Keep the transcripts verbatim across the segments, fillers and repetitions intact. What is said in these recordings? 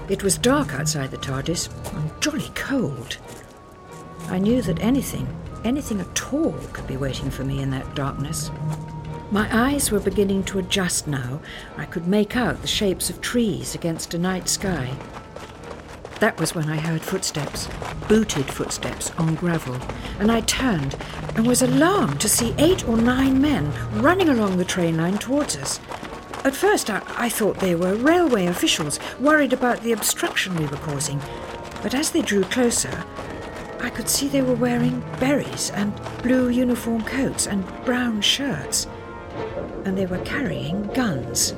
It was dark outside the TARDIS and jolly cold. I knew that anything, anything at all could be waiting for me in that darkness. My eyes were beginning to adjust now. I could make out the shapes of trees against a night sky. That was when I heard footsteps, booted footsteps on gravel, and I turned and was alarmed to see eight or nine men running along the train line towards us. At first I, I thought they were railway officials worried about the obstruction we were causing, but as they drew closer, I could see they were wearing berets and blue uniform coats and brown shirts, and they were carrying guns.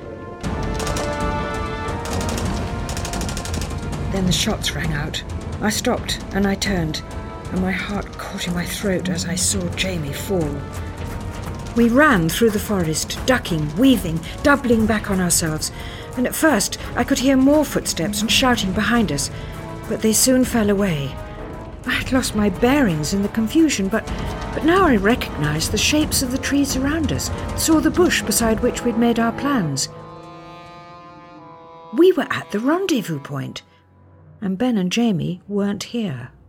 Then the shots rang out. I stopped and I turned, and my heart caught in my throat as I saw Jamie fall. We ran through the forest, ducking, weaving, doubling back on ourselves, and at first I could hear more footsteps and shouting behind us, but they soon fell away. I had lost my bearings in the confusion, but, but now I recognised the shapes of the trees around us, saw the bush beside which we'd made our plans. We were at the rendezvous point, and Ben and Jamie weren't here.